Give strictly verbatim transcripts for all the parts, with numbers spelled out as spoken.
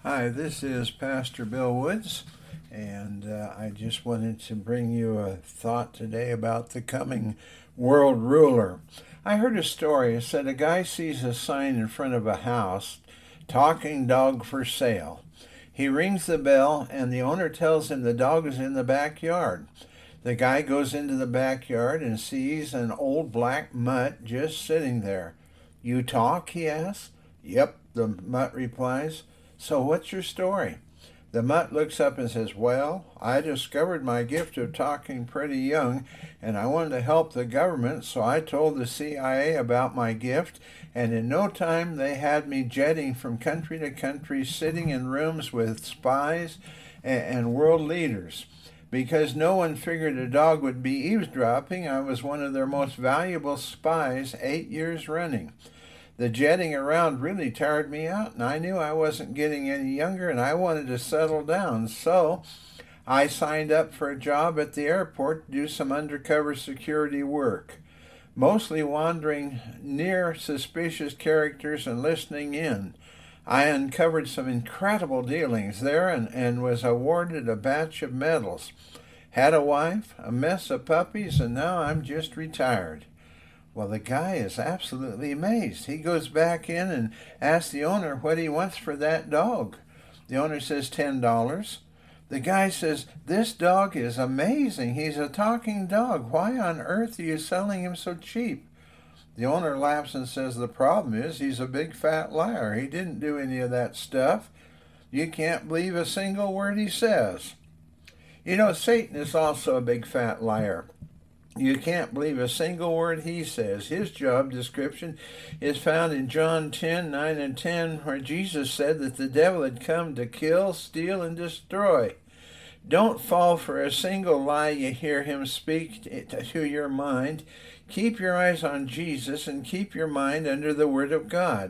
Hi, this is Pastor Bill Woods, and uh, I just wanted to bring you a thought today about the coming world ruler. I heard a story. It said a guy sees a sign in front of a house, talking dog for sale. He rings the bell, and the owner tells him the dog is in the backyard. The guy goes into the backyard and sees an old black mutt just sitting there. "You talk?" he asks. "Yep," the mutt replies. "So what's your story?" The mutt looks up and says, "Well, I discovered my gift of talking pretty young, and I wanted to help the government, so I told the C I A about my gift, and in no time they had me jetting from country to country, sitting in rooms with spies and world leaders. Because no one figured a dog would be eavesdropping, I was one of their most valuable spies eight years running. The jetting around really tired me out, and I knew I wasn't getting any younger, and I wanted to settle down. So I signed up for a job at the airport to do some undercover security work, mostly wandering near suspicious characters and listening in. I uncovered some incredible dealings there and, and was awarded a batch of medals. Had a wife, a mess of puppies, and now I'm just retired." Well, the guy is absolutely amazed. He goes back in and asks the owner what he wants for that dog. The owner says ten dollars. The guy says, "This dog is amazing. He's a talking dog. Why on earth are you selling him so cheap?" The owner laughs and says, "The problem is he's a big fat liar. He didn't do any of that stuff. You can't believe a single word he says." You know, Satan is also a big fat liar. You can't believe a single word he says. His job description is found in John ten, nine and ten, where Jesus said that the devil had come to kill, steal, and destroy. Don't fall for a single lie you hear him speak to your mind. Keep your eyes on Jesus and keep your mind under the Word of God.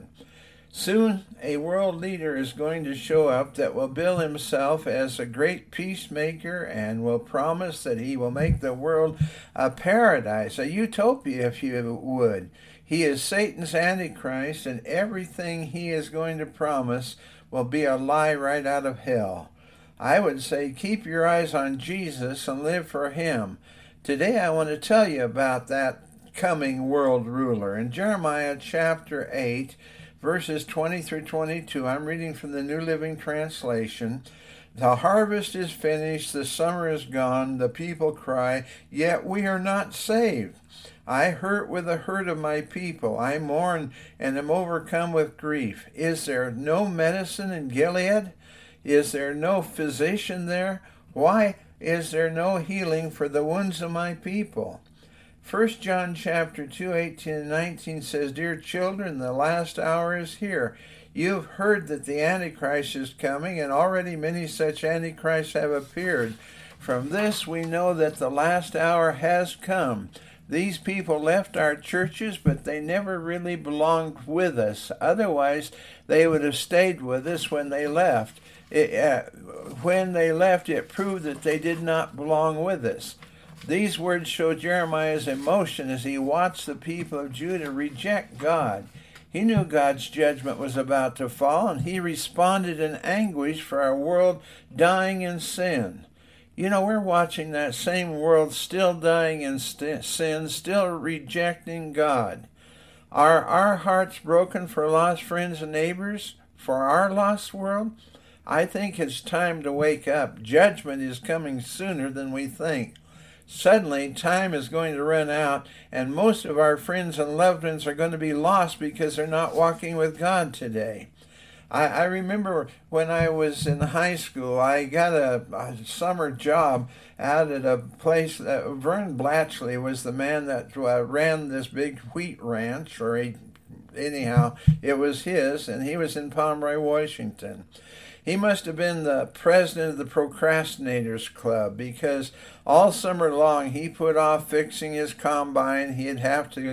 Soon a world leader is going to show up that will bill himself as a great peacemaker and will promise that he will make the world a paradise, a utopia if you would. He is Satan's Antichrist, and everything he is going to promise will be a lie right out of hell. I would say keep your eyes on Jesus and live for him. Today I want to tell you about that coming world ruler. In Jeremiah chapter eight, verses twenty through twenty-two, I'm reading from the New Living Translation. "The harvest is finished, the summer is gone, the people cry, yet we are not saved. I hurt with the hurt of my people. I mourn and am overcome with grief. Is there no medicine in Gilead? Is there no physician there? Why is there no healing for the wounds of my people?" First John chapter two, eighteen and nineteen says, "Dear children, the last hour is here. You've heard that the Antichrist is coming, and already many such Antichrists have appeared. From this we know that the last hour has come. These people left our churches, but they never really belonged with us. Otherwise, they would have stayed with us when they left. It, uh, when they left, it proved that they did not belong with us." These words show Jeremiah's emotion as he watched the people of Judah reject God. He knew God's judgment was about to fall, and he responded in anguish for our world dying in sin. You know, we're watching that same world still dying in st- sin, still rejecting God. Are our hearts broken for lost friends and neighbors, for our lost world? I think it's time to wake up. Judgment is coming sooner than we think. Suddenly, time is going to run out, and most of our friends and loved ones are going to be lost because they're not walking with God today. I, I remember when I was in high school, I got a, a summer job out at a place. Uh, Vern Blatchley was the man that uh, ran this big wheat ranch, or he, anyhow, it was his, and he was in Pomeroy, Washington. He must have been the president of the Procrastinators Club, because all summer long he put off fixing his combine. He'd have to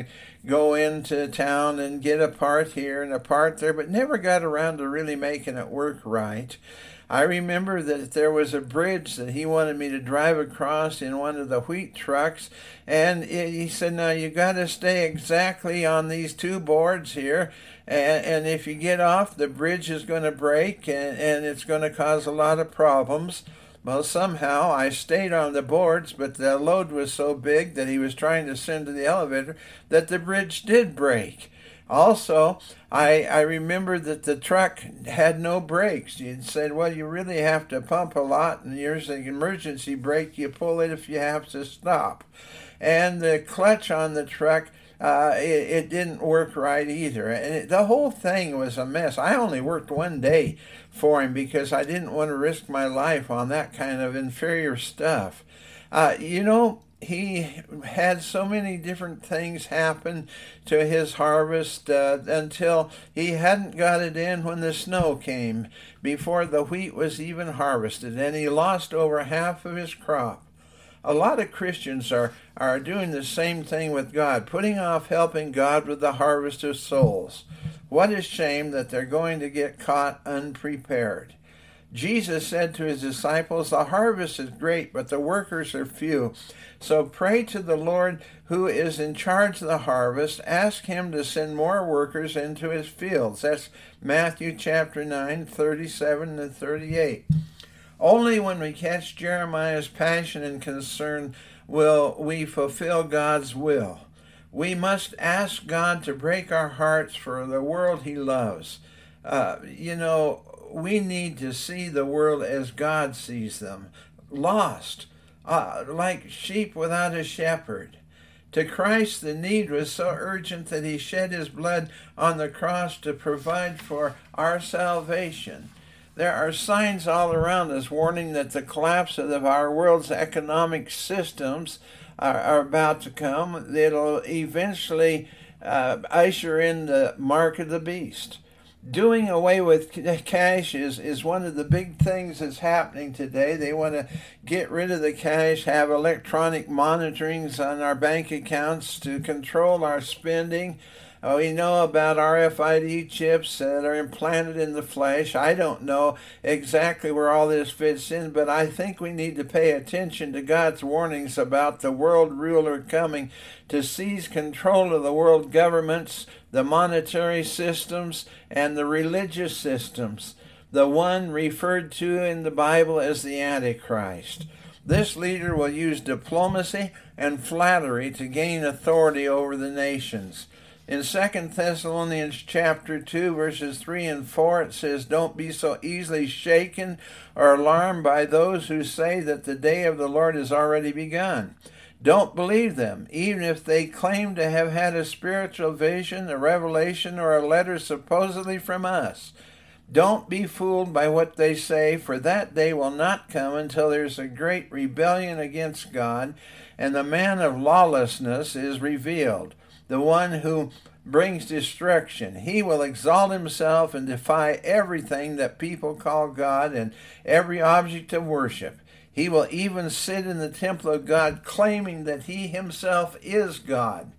go into town and get a part here and a part there, but never got around to really making it work right. I remember that there was a bridge that he wanted me to drive across in one of the wheat trucks, and he said, now you got to stay exactly on these two boards here, and, and if you get off, the bridge is going to break, and, and it's going to cause a lot of problems. Well, somehow I stayed on the boards, but the load was so big that he was trying to send to the elevator that the bridge did break. Also, I, I remember that the truck had no brakes. He said, well, you really have to pump a lot, and here's an emergency brake. You pull it if you have to stop. And the clutch on the truck, uh, it, it didn't work right either. And it, the whole thing was a mess. I only worked one day for him because I didn't want to risk my life on that kind of inferior stuff. Uh, you know, he had so many different things happen to his harvest uh, until he hadn't got it in when the snow came, before the wheat was even harvested, and he lost over half of his crop. A lot of Christians are, are doing the same thing with God, putting off helping God with the harvest of souls. What a shame that they're going to get caught unprepared. Jesus said to his disciples, the harvest is great, but the workers are few. So pray to the Lord who is in charge of the harvest. Ask him to send more workers into his fields. That's Matthew chapter nine, thirty-seven and thirty-eight. Only when we catch Jeremiah's passion and concern will we fulfill God's will. We must ask God to break our hearts for the world he loves. Uh, you know, we need to see the world as God sees them, lost, uh, like sheep without a shepherd. To Christ, the need was so urgent that he shed his blood on the cross to provide for our salvation. There are signs all around us warning that the collapse of our world's economic systems are, are about to come. It'll eventually uh, usher in the mark of the beast. Doing away with cash is, is one of the big things that's happening today. They want to get rid of the cash, have electronic monitorings on our bank accounts to control our spending. Uh, we know about R F I D chips that are implanted in the flesh. I don't know exactly where all this fits in, but I think we need to pay attention to God's warnings about the world ruler coming to seize control of the world governments, the monetary systems, and the religious systems, the one referred to in the Bible as the Antichrist. This leader will use diplomacy and flattery to gain authority over the nations. In Second Thessalonians chapter two, verses three and four, it says, don't be so easily shaken or alarmed by those who say that the day of the Lord has already begun. Don't believe them, even if they claim to have had a spiritual vision, a revelation, or a letter supposedly from us. Don't be fooled by what they say, for that day will not come until there's a great rebellion against God, and the man of lawlessness is revealed, the one who brings destruction. He will exalt himself and defy everything that people call God and every object of worship. He will even sit in the temple of God, claiming that he himself is God.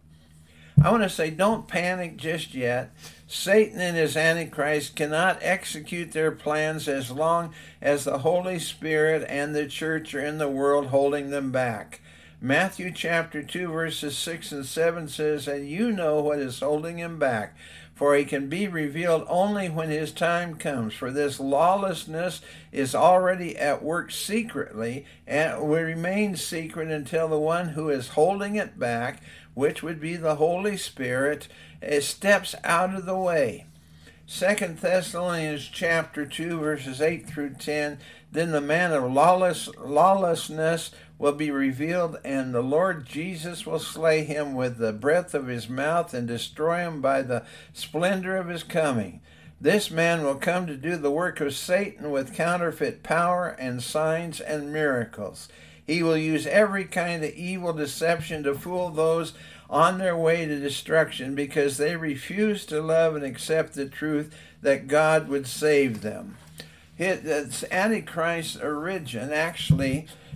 I want to say, don't panic just yet. Satan and his Antichrist cannot execute their plans as long as the Holy Spirit and the church are in the world holding them back. Matthew chapter two, verses six and seven says, and you know what is holding him back, for he can be revealed only when his time comes. For this lawlessness is already at work secretly, and will remain secret until the one who is holding it back, which would be the Holy Spirit, steps out of the way. Second Thessalonians chapter two, verses eight through ten, then the man of lawless, lawlessness will be revealed, and the Lord Jesus will slay him with the breath of his mouth and destroy him by the splendor of his coming. This man will come to do the work of Satan with counterfeit power and signs and miracles. He will use every kind of evil deception to fool those on their way to destruction because they refuse to love and accept the truth that God would save them. It, it's Antichrist's origin actually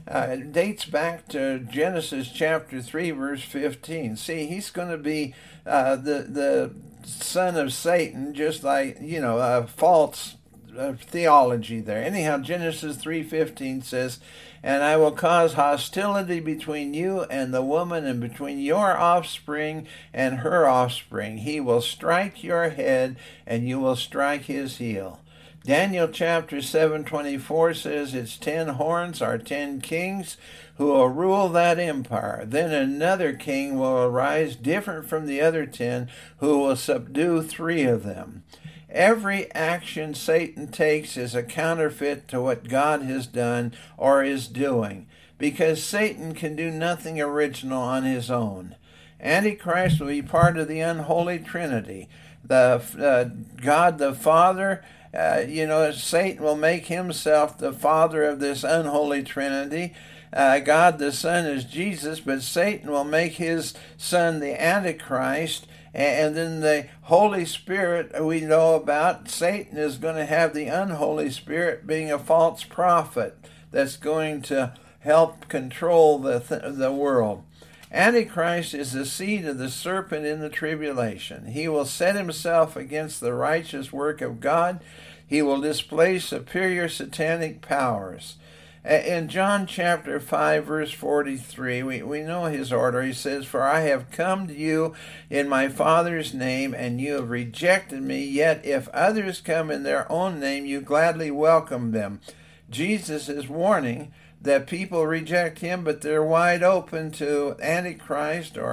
Uh, it dates back to Genesis chapter three, verse fifteen. See, he's going to be uh, the the son of Satan, just like, you know, uh, false uh, theology there. Anyhow, Genesis three fifteen says, "And I will cause hostility between you and the woman, and between your offspring and her offspring. He will strike your head, and you will strike his heel." Daniel chapter seven twenty-four says its ten horns are ten kings who will rule that empire. Then another king will arise different from the other ten, who will subdue three of them. Every action Satan takes is a counterfeit to what God has done or is doing, because Satan can do nothing original on his own. Antichrist will be part of the unholy trinity. The uh, God the Father, Uh, you know, Satan will make himself the father of this unholy trinity. Uh, God the Son is Jesus, but Satan will make his son the Antichrist. And then the Holy Spirit we know about, Satan is going to have the unholy spirit being a false prophet that's going to help control the, th- the world. Antichrist is the seed of the serpent in the tribulation. He will set himself against the righteous work of God. He will display superior satanic powers. In John chapter five, verse forty-three, we, we know his order. He says, "For I have come to you in my Father's name, and you have rejected me. Yet if others come in their own name, you gladly welcome them." Jesus is warning that people reject him, but they're wide open to Antichrist or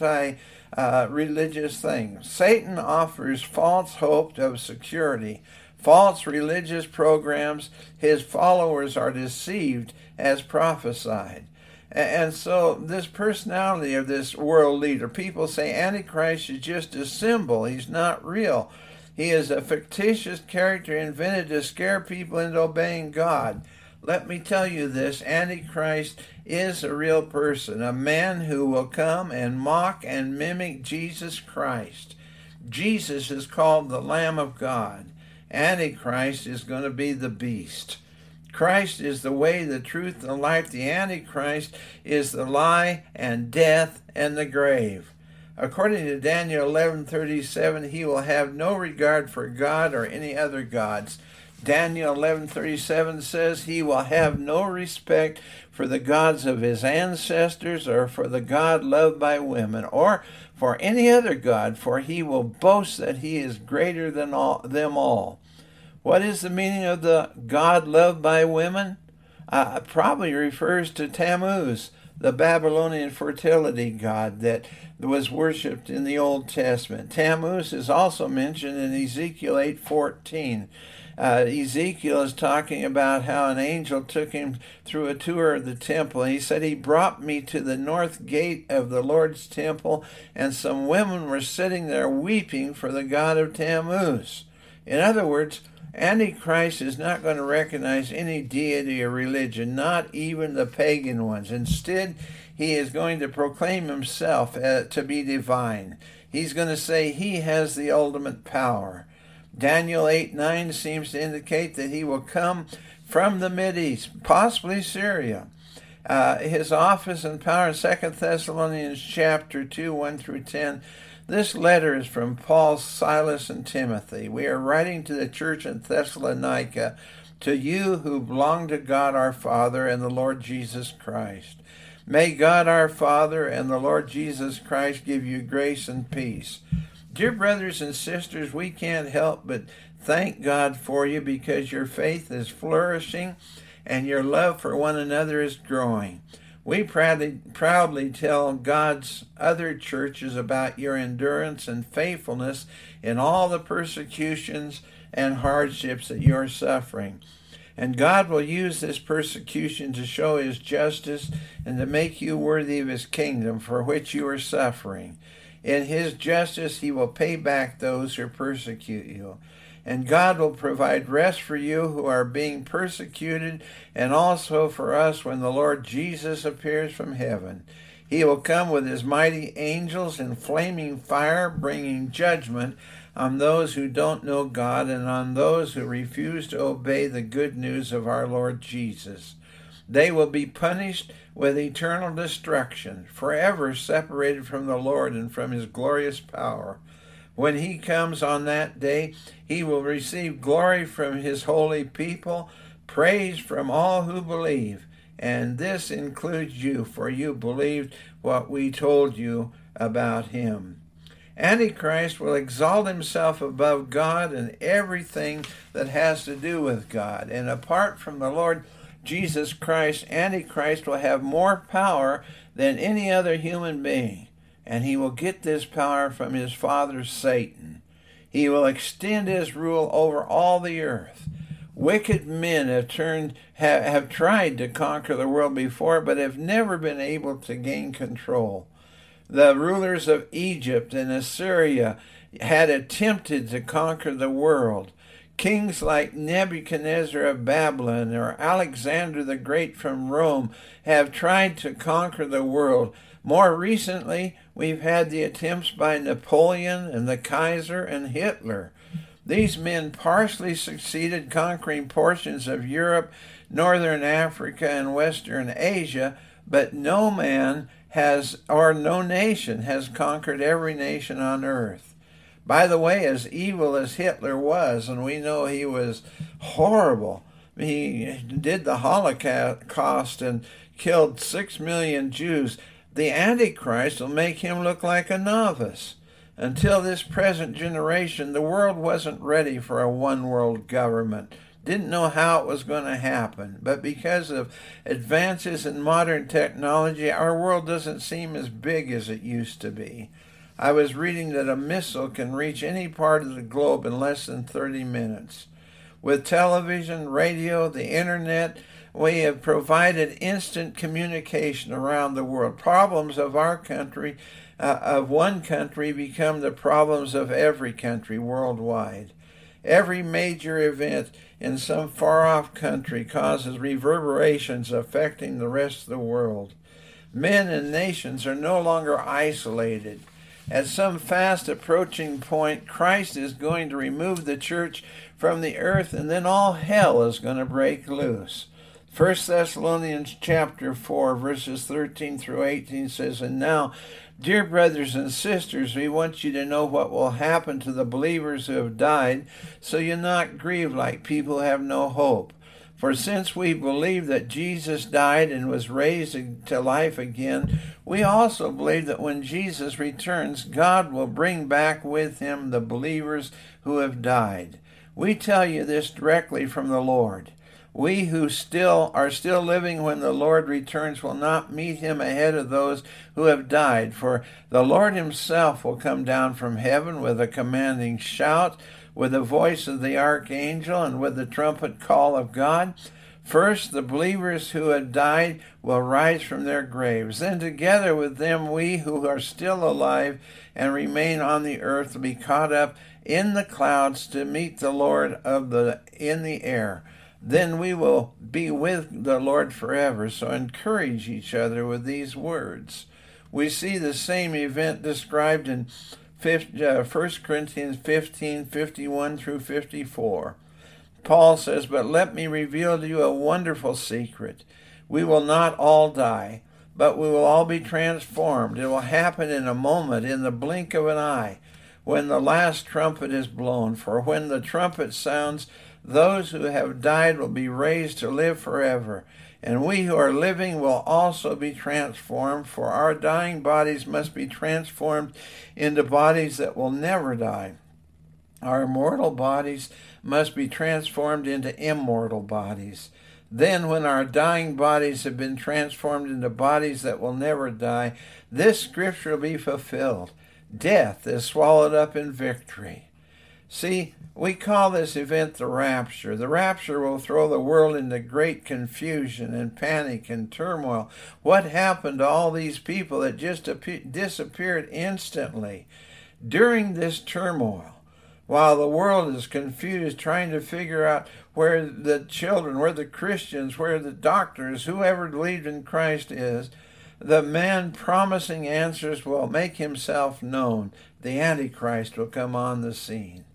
anti-religious uh, things. Satan offers false hope of security, false religious programs. His followers are deceived as prophesied. And so this personality of this world leader, people say Antichrist is just a symbol. He's not real. He is a fictitious character invented to scare people into obeying God. Let me tell you this, Antichrist is a real person, a man who will come and mock and mimic Jesus Christ. Jesus is called the Lamb of God. Antichrist is going to be the beast. Christ is the way, the truth, and the life. The Antichrist is the lie and death and the grave. According to Daniel eleven thirty-seven, he will have no regard for God or any other gods. Daniel eleven thirty-seven says he will have no respect for the gods of his ancestors or for the God loved by women or for any other god, for he will boast that he is greater than all, them all. What is the meaning of the God loved by women? Uh, probably refers to Tammuz, the Babylonian fertility god that was worshipped in the Old Testament. Tammuz is also mentioned in Ezekiel eight fourteen. Uh, Ezekiel is talking about how an angel took him through a tour of the temple. He said, "He brought me to the north gate of the Lord's temple, and some women were sitting there weeping for the god of Tammuz." In other words, Antichrist is not going to recognize any deity or religion, not even the pagan ones. Instead, he is going to proclaim himself uh, to be divine. He's going to say he has the ultimate power. Daniel eight nine seems to indicate that he will come from the Mideast, possibly Syria. Uh, his office and power in Second Thessalonians chapter two, one through ten. This letter is from Paul, Silas, and Timothy. We are writing to the church in Thessalonica, to you who belong to God our Father and the Lord Jesus Christ. May God our Father and the Lord Jesus Christ give you grace and peace. Dear brothers and sisters, we can't help but thank God for you because your faith is flourishing and your love for one another is growing. We proudly, proudly tell God's other churches about your endurance and faithfulness in all the persecutions and hardships that you're suffering. And God will use this persecution to show his justice and to make you worthy of his kingdom for which you are suffering. In his justice, he will pay back those who persecute you. And God will provide rest for you who are being persecuted, and also for us when the Lord Jesus appears from heaven. He will come with his mighty angels in flaming fire, bringing judgment on those who don't know God and on those who refuse to obey the good news of our Lord Jesus. They will be punished with eternal destruction, forever separated from the Lord and from his glorious power. When he comes on that day, he will receive glory from his holy people, praise from all who believe. And this includes you, for you believed what we told you about him. Antichrist will exalt himself above God and everything that has to do with God. And apart from the Lord Jesus Christ, Antichrist will have more power than any other human being. And he will get this power from his father Satan. He will extend his rule over all the earth. Wicked men have turned have, have tried to conquer the world before, but have never been able to gain control. The rulers of Egypt and Assyria had attempted to conquer the world. Kings like Nebuchadnezzar of Babylon or Alexander the Great from Rome have tried to conquer the world. More recently, we've had the attempts by Napoleon and the Kaiser and Hitler. These men partially succeeded conquering portions of Europe, northern Africa, and western Asia, but no man has, or no nation has conquered every nation on earth. By the way, as evil as Hitler was, and we know he was horrible, he did the Holocaust and killed six million Jews, the Antichrist will make him look like a novice. Until this present generation, the world wasn't ready for a one-world government. Didn't know how it was going to happen. But because of advances in modern technology, our world doesn't seem as big as it used to be. I was reading that a missile can reach any part of the globe in less than thirty minutes. With television, radio, the internet, we have provided instant communication around the world. Problems of our country, uh, of one country, become the problems of every country worldwide. Every major event in some far-off country causes reverberations affecting the rest of the world. Men and nations are no longer isolated. At some fast approaching point, Christ is going to remove the church from the earth, and then all hell is going to break loose. First Thessalonians chapter four, verses thirteen through eighteen says, "And now, dear brothers and sisters, we want you to know what will happen to the believers who have died, so you're not grieved like people who have no hope. For since we believe that Jesus died and was raised to life again, we also believe that when Jesus returns, God will bring back with him the believers who have died. We tell you this directly from the Lord. We who still are still living when the Lord returns will not meet him ahead of those who have died. For the Lord himself will come down from heaven with a commanding shout, with the voice of the archangel, and with the trumpet call of God. First, the believers who have died will rise from their graves. Then together with them, we who are still alive and remain on the earth will be caught up in the clouds to meet the Lord of the in the air. Then we will be with the Lord forever. So encourage each other with these words." We see the same event described in First Corinthians fifteen, fifty-one through fifty-four. Paul says, "But let me reveal to you a wonderful secret. We will not all die, but we will all be transformed. It will happen in a moment, in the blink of an eye, when the last trumpet is blown. For when the trumpet sounds, those who have died will be raised to live forever, and we who are living will also be transformed, for our dying bodies must be transformed into bodies that will never die. Our mortal bodies must be transformed into immortal bodies. Then, when our dying bodies have been transformed into bodies that will never die, this scripture will be fulfilled. Death is swallowed up in victory." See, we call this event the rapture. The rapture will throw the world into great confusion and panic and turmoil. What happened to all these people that just disappeared instantly? During this turmoil, while the world is confused, trying to figure out where the children, where the Christians, where the doctors, whoever believed in Christ is, the man promising answers will make himself known. The Antichrist will come on the scene.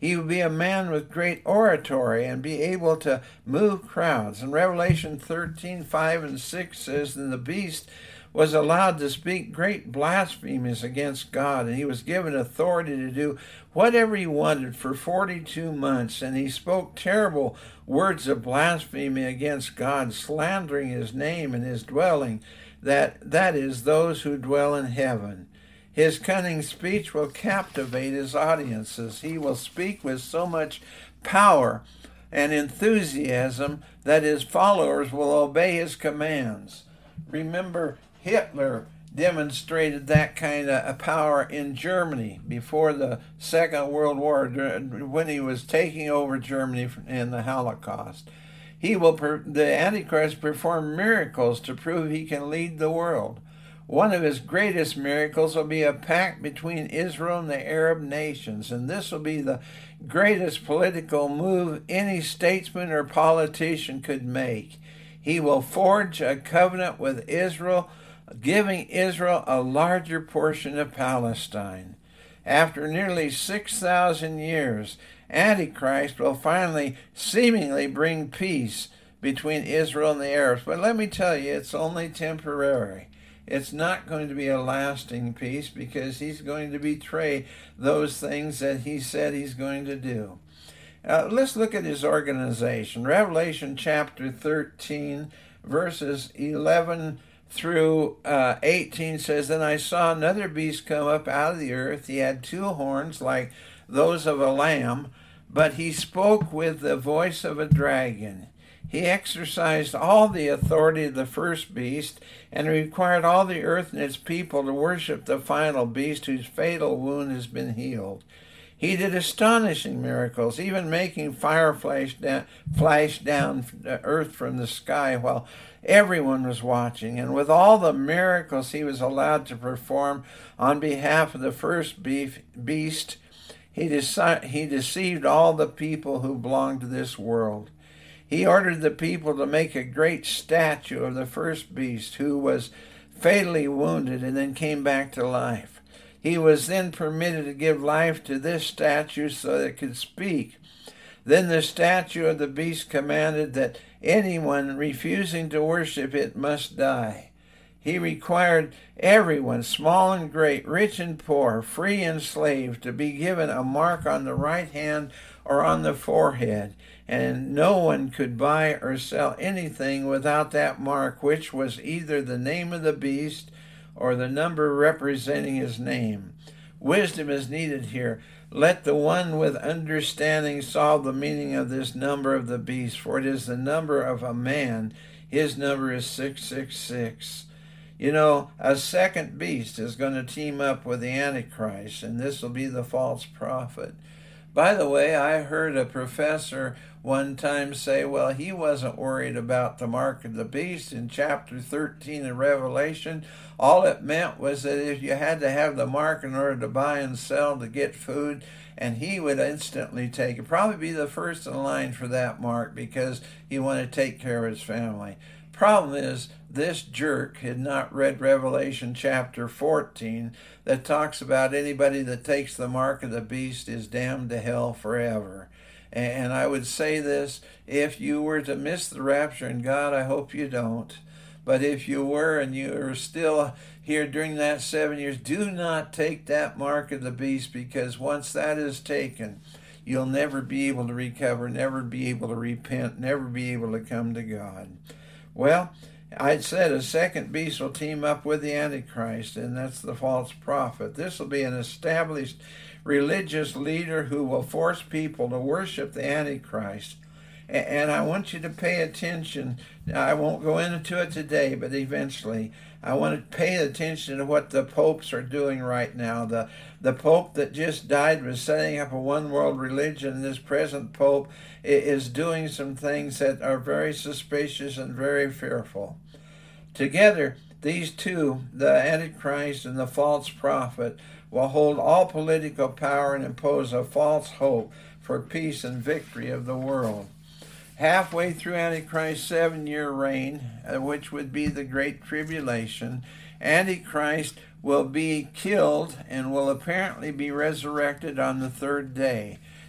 He would be a man with great oratory and be able to move crowds. And Revelation thirteen, five and six says, and the beast was allowed to speak great blasphemies against God, and he was given authority to do whatever he wanted for forty-two months, and he spoke terrible words of blasphemy against God, slandering his name and his dwelling, that that is, those who dwell in heaven. His cunning speech will captivate his audiences. He will speak with so much power and enthusiasm that his followers will obey his commands. Remember, Hitler demonstrated that kind of power in Germany before the Second World War, when he was taking over Germany in the Holocaust. He will, the Antichrist, perform miracles to prove he can lead the world. One of his greatest miracles will be a pact between Israel and the Arab nations, and this will be the greatest political move any statesman or politician could make. He will forge a covenant with Israel, giving Israel a larger portion of Palestine. After nearly six thousand years, Antichrist will finally seemingly bring peace between Israel and the Arabs. But let me tell you, it's only temporary. It's not going to be a lasting peace, because he's going to betray those things that he said he's going to do. Uh, let's look at his organization. Revelation chapter thirteen, verses eleven through uh, eighteen says, Then I saw another beast come up out of the earth. He had two horns like those of a lamb, but he spoke with the voice of a dragon. He exercised all the authority of the first beast and required all the earth and its people to worship the final beast, whose fatal wound has been healed. He did astonishing miracles, even making fire flash down, flash down the earth from the sky while everyone was watching. And with all the miracles he was allowed to perform on behalf of the first beef, beast, he, deci- he deceived all the people who belonged to this world. He ordered the people to make a great statue of the first beast, who was fatally wounded and then came back to life. He was then permitted to give life to this statue so that it could speak. Then the statue of the beast commanded that anyone refusing to worship it must die. He required everyone, small and great, rich and poor, free and slave, to be given a mark on the right hand or on the forehead, and no one could buy or sell anything without that mark, which was either the name of the beast or the number representing his name. Wisdom is needed here. Let the one with understanding solve the meaning of this number of the beast, for it is the number of a man. His number is six six six. You know, a second beast is going to team up with the Antichrist, and this will be the false prophet. By the way, I heard a professor one time say, well, he wasn't worried about the mark of the beast in chapter thirteen of Revelation. All it meant was that if you had to have the mark in order to buy and sell to get food, and he would instantly take it. Probably be the first in line for that mark, because he wanted to take care of his family. Problem is, this jerk had not read Revelation chapter fourteen, that talks about anybody that takes the mark of the beast is damned to hell forever. And I would say this, if you were to miss the rapture, and God, I hope you don't, but if you were and you are still here during that seven years, do not take that mark of the beast, because once that is taken, you'll never be able to recover, never be able to repent, never be able to come to God. Well, I said a second beast will team up with the Antichrist, and that's the false prophet. This will be an established religious leader who will force people to worship the Antichrist. And I want you to pay attention. I won't go into it today, but eventually I want to pay attention to what the popes are doing right now. The, the pope that just died was setting up a one-world religion. This present pope is doing some things that are very suspicious and very fearful. Together, these two, the Antichrist and the false prophet, will hold all political power and impose a false hope for peace and victory of the world. Halfway through Antichrist's seven-year reign, which would be the Great Tribulation, Antichrist will be killed and will apparently be resurrected on the third day.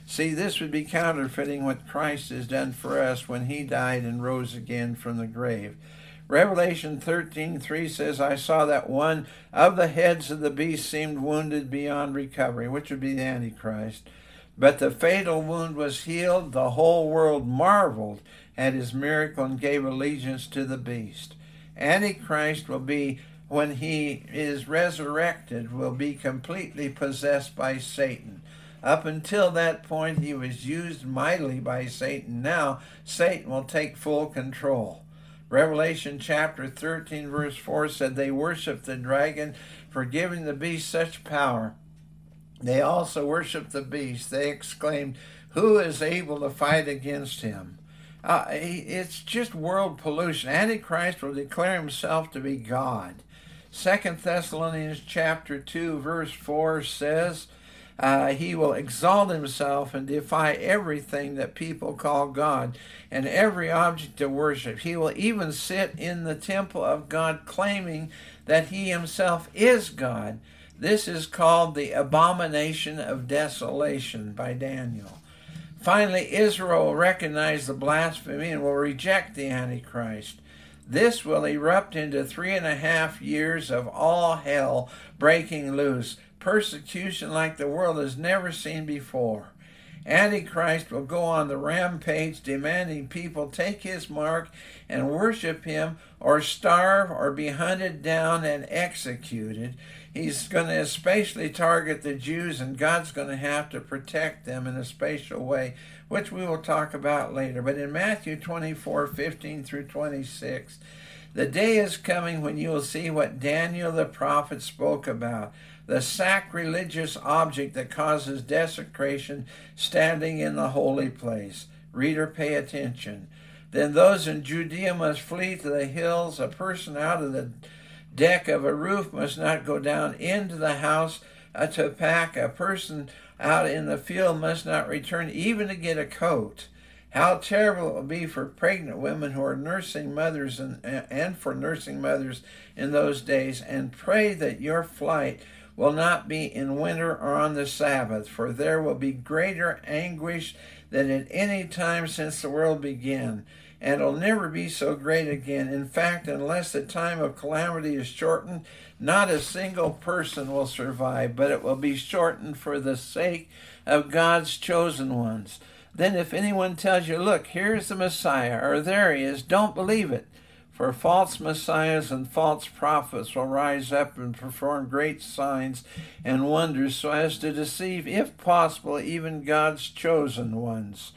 See, this would be counterfeiting what Christ has done for us when he died and rose again from the grave. Revelation thirteen three says, I saw that one of the heads of the beast seemed wounded beyond recovery, which would be the Antichrist. But the fatal wound was healed. The whole world marveled at his miracle and gave allegiance to the beast. Antichrist will be, when he is resurrected, will be completely possessed by Satan. Up until that point, he was used mightily by Satan. Now, Satan will take full control. Revelation chapter thirteen, verse four said, they worshiped the dragon for giving the beast such power. They also worshiped the beast. They exclaimed, who is able to fight against him? Uh, it's just world pollution. Antichrist will declare himself to be God. Second Thessalonians chapter two, verse four says, Uh, he will exalt himself and defy everything that people call God and every object of worship. He will even sit in the temple of God claiming that he himself is God. This is called the abomination of desolation by Daniel. Finally, Israel will recognize the blasphemy and will reject the Antichrist. This will erupt into three and a half years of all hell breaking loose. Persecution like the world has never seen before. Antichrist will go on the rampage demanding people take his mark and worship him or starve or be hunted down and executed. He's going to especially target the Jews, and God's going to have to protect them in a special way, which we will talk about later. But in Matthew twenty-four, fifteen through twenty-six, the day is coming when you will see what Daniel the prophet spoke about, the sacrilegious object that causes desecration standing in the holy place. Reader, pay attention. Then those in Judea must flee to the hills. A person out of the deck of a roof must not go down into the house uh, to pack. A person out in the field must not return even to get a coat. How terrible it will be for pregnant women who are nursing mothers and, and for nursing mothers in those days. And pray that your flight will not be in winter or on the Sabbath, for there will be greater anguish than at any time since the world began, and it'll never be so great again. In fact, unless the time of calamity is shortened, not a single person will survive, but it will be shortened for the sake of God's chosen ones. Then if anyone tells you, look, here's the Messiah, or there he is, don't believe it. For false messiahs and false prophets will rise up and perform great signs and wonders so as to deceive, if possible, even God's chosen ones.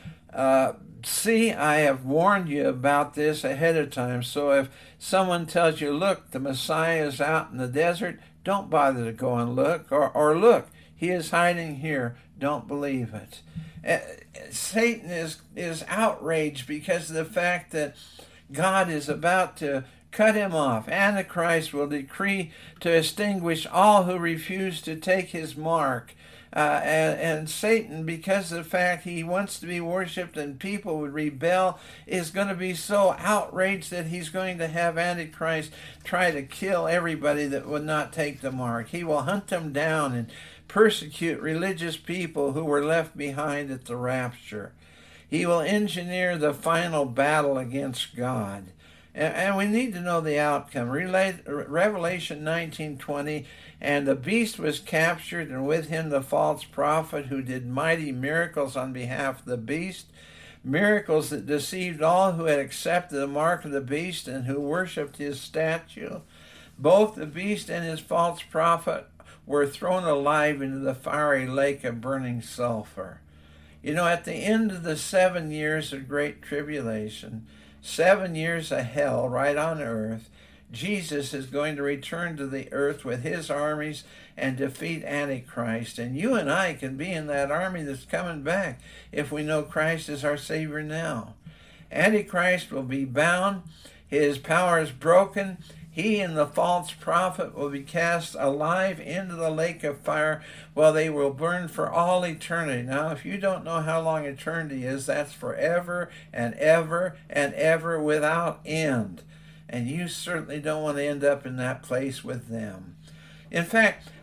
Uh, see, I have warned you about this ahead of time. So if someone tells you, look, the Messiah is out in the desert, don't bother to go and look. Or, or look, he is hiding here. Don't believe it. Uh, Satan is, is outraged because of the fact that God is about to cut him off. Antichrist will decree to extinguish all who refuse to take his mark. Uh, and, and Satan, because of the fact he wants to be worshipped and people would rebel, is going to be so outraged that he's going to have Antichrist try to kill everybody that would not take the mark. He will hunt them down and persecute religious people who were left behind at the rapture. He will engineer the final battle against God. And, and we need to know the outcome. Relate, Revelation nineteen twenty, and the beast was captured, and with him the false prophet who did mighty miracles on behalf of the beast, miracles that deceived all who had accepted the mark of the beast and who worshipped his statue. Both the beast and his false prophet were thrown alive into the fiery lake of burning sulfur. You know, at the end of the seven years of great tribulation, seven years of hell right on earth, Jesus is going to return to the earth with his armies and defeat Antichrist. And you and I can be in that army that's coming back if we know Christ is our Savior now. Antichrist will be bound. His power is broken. He and the false prophet will be cast alive into the lake of fire while they will burn for all eternity. Now, if you don't know how long eternity is, that's forever and ever and ever without end. And you certainly don't want to end up in that place with them. In fact,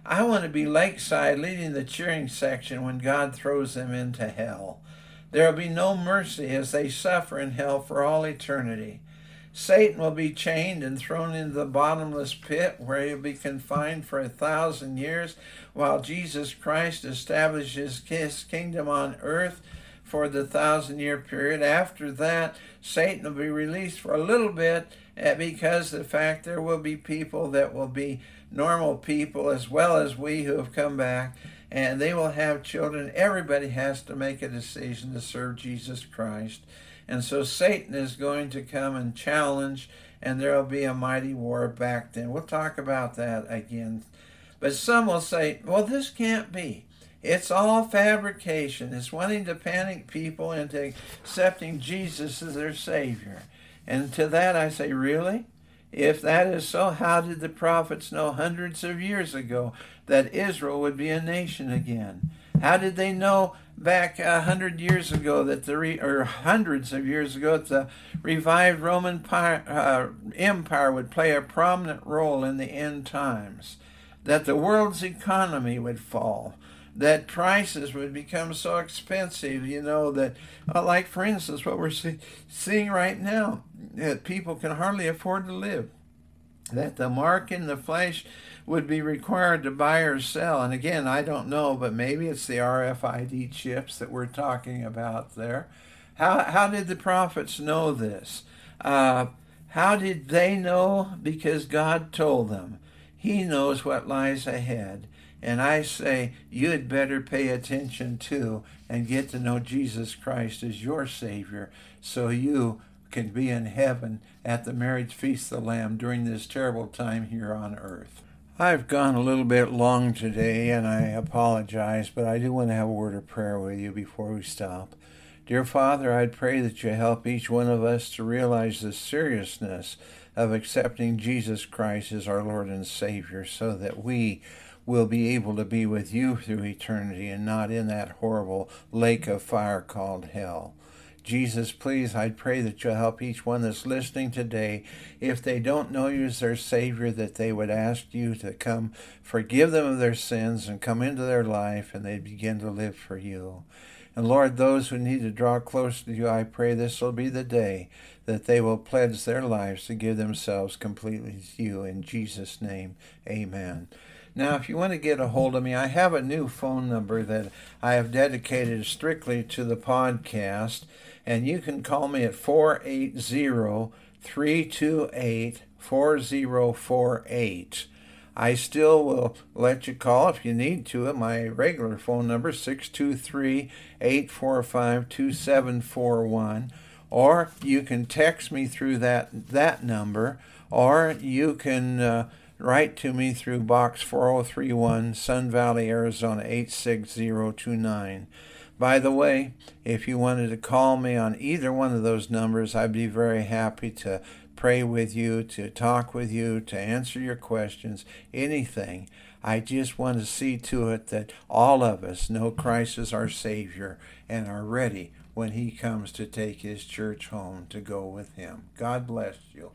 I want to be lakeside leading the cheering section when God throws them into hell. There will be no mercy as they suffer in hell for all eternity. Satan will be chained and thrown into the bottomless pit where he'll be confined for a thousand years while Jesus Christ establishes his kingdom on earth for the thousand year period. After that, Satan will be released for a little bit because of the fact there will be people that will be normal people as well as we who have come back, and they will have children. Everybody has to make a decision to serve Jesus Christ. And so Satan is going to come and challenge, and there will be a mighty war back then. We'll talk about that again. But some will say, well, this can't be. It's all fabrication. It's wanting to panic people into accepting Jesus as their Savior. And to that I say, really? If that is so, how did the prophets know hundreds of years ago that Israel would be a nation again? How did they know back a hundred years ago that the re, or hundreds of years ago that the revived Roman pi, uh, Empire would play a prominent role in the end times? That the world's economy would fall? That prices would become so expensive, you know, that, uh, like for instance, what we're see, seeing right now, that people can hardly afford to live. That the mark in the flesh would be required to buy or sell. And again, I don't know, but maybe it's the R F I D chips that we're talking about there. How, how did the prophets know this? Uh, how did they know? Because God told them. He knows what lies ahead. And I say, you'd better pay attention to and get to know Jesus Christ as your Savior so you can be in heaven at the marriage feast of the Lamb during this terrible time here on earth. I've gone a little bit long today, and I apologize, but I do want to have a word of prayer with you before we stop. Dear Father, I'd pray that you help each one of us to realize the seriousness of accepting Jesus Christ as our Lord and Savior so that we will be able to be with you through eternity and not in that horrible lake of fire called hell. Jesus, please, I pray that you'll help each one that's listening today, if they don't know you as their Savior, that they would ask you to come forgive them of their sins and come into their life and they begin to live for you. And Lord, those who need to draw close to you, I pray this will be the day that they will pledge their lives to give themselves completely to you. In Jesus' name, amen. Now, if you want to get a hold of me, I have a new phone number that I have dedicated strictly to the podcast, and you can call me at four eight zero, three two eight, four zero four eight. I still will let you call if you need to at my regular phone number, six two three, eight four five, two seven four one, or you can text me through that, that number, or you can uh, write to me through Box four oh three one, Sun Valley, Arizona, eight six zero two nine. By the way, if you wanted to call me on either one of those numbers, I'd be very happy to pray with you, to talk with you, to answer your questions, anything. I just want to see to it that all of us know Christ as our Savior and are ready when he comes to take his church home to go with him. God bless you.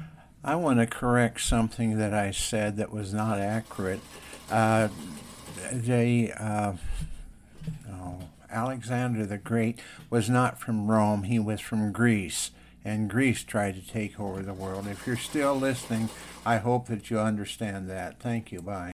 I want to correct something that I said that was not accurate. Uh, they, uh, oh, Alexander the Great was not from Rome. He was from Greece, and Greece tried to take over the world. If you're still listening, I hope that you understand that. Thank you. Bye.